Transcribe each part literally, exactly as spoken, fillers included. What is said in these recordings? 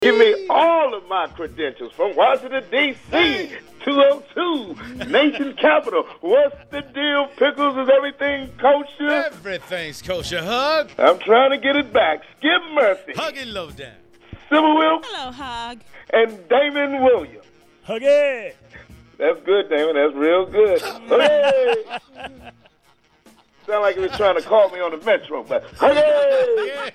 Give me all of my credentials from Washington, D C two oh two, Nation Capital. What's the deal, Pickles? Is everything kosher? Everything's kosher, Hug. I'm trying to get it back. Skip Murphy. Hug it low down. Sybil Wilkes. Hello, Hug. And Damon Williams. Hug it. That's good, Damon. That's real good. Hey! Sound like he was trying to call me on the Metro, but hey!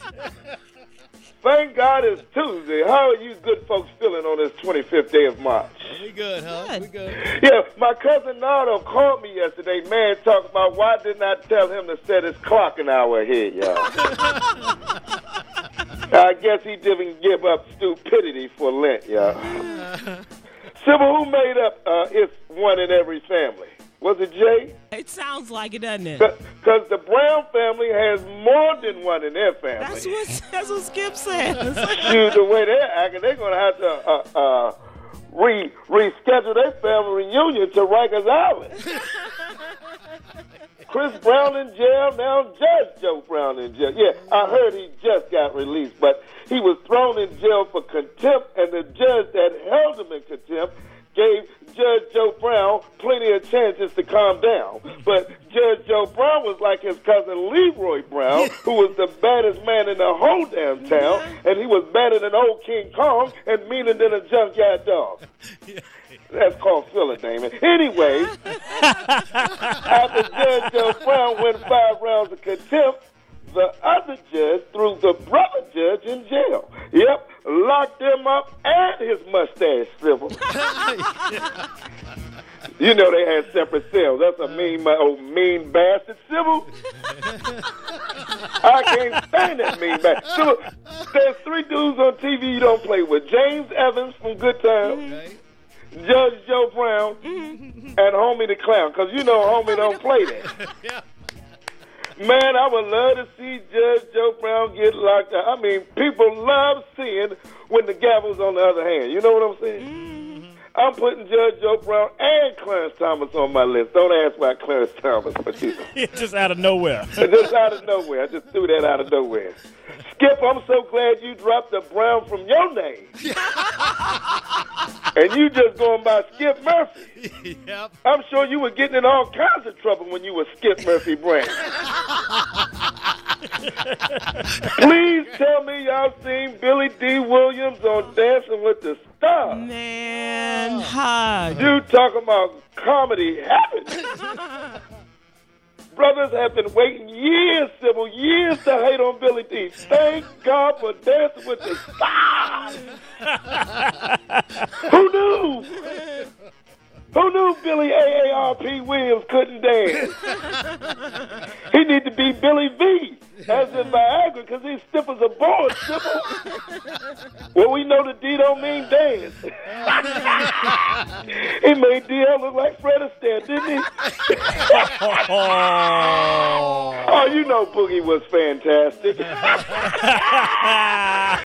Thank God it's Tuesday. How are you good folks feeling on this twenty-fifth day of March? We good, huh? Good. We good. Yeah, my cousin Nardo called me yesterday, man, talking about why didn't I tell him to set his clock an hour ahead, y'all. I guess he didn't give up stupidity for Lent, y'all. Sybil, who made up uh, It's One in Every Family? Was it Jay? It sounds like it, doesn't it? Because the Brown family has more than one in their family. That's what that's what Skip says. Shoot, the way they're acting, they're going to have to uh, uh, re reschedule their family reunion to Rikers Island. Chris Brown in jail, now Judge Joe Brown in jail. Yeah, I heard he just got released, but he was thrown in jail for contempt, and the judge that held him in contempt gave Judge Joe Brown plenty of chances to calm down. But Judge Joe Brown was like his cousin Leroy Brown, who was the baddest man in the whole damn town, and he was better than old King Kong and meaner than a junkyard dog. That's called filler, Damon. Anyway, after Judge Joe Brown went five rounds of contempt, the other judge threw the brother judge in jail. Yep, locked him up and his mustache swivel. You know they had separate cells. That's a mean, my old mean bastard. Sybil, I can't stand that mean bastard. Sybil, there's three dudes on T V you don't play with. James Evans from Good Times, Okay. Judge Joe Brown, and Homie the Clown. Because you know Homie don't play that. Yeah. Man, I would love to see Judge Joe Brown get locked up. I mean, people love seeing when the gavel's on the other hand. You know what I'm saying? Mm-hmm. I'm putting Judge Joe Brown and Clarence Thomas on my list. Don't ask why Clarence Thomas, but you know. Just out of nowhere. Just out of nowhere. I just threw that out of nowhere. Skip, I'm so glad you dropped the Brown from your name. And you just going by Skip Murphy. Yep. I'm sure you were getting in all kinds of trouble when you were Skip Murphy Brown. Please tell me y'all seen Billy D. Williams on Dancing with the Stars. Man, Hug. You talking about comedy heaven. Brothers have been waiting years, Sybil, years to hate on Billy D. Thank God for Dancing with the Stars. Who knew? Who knew Billy A A R P Williams couldn't dance? He need to be Billy V, as in Viagra, because he's stiff as a board, Sybil. Well, we know the D don't mean dance. He made D L look like Fred Astaire, didn't he? Oh, you know Boogie was fantastic.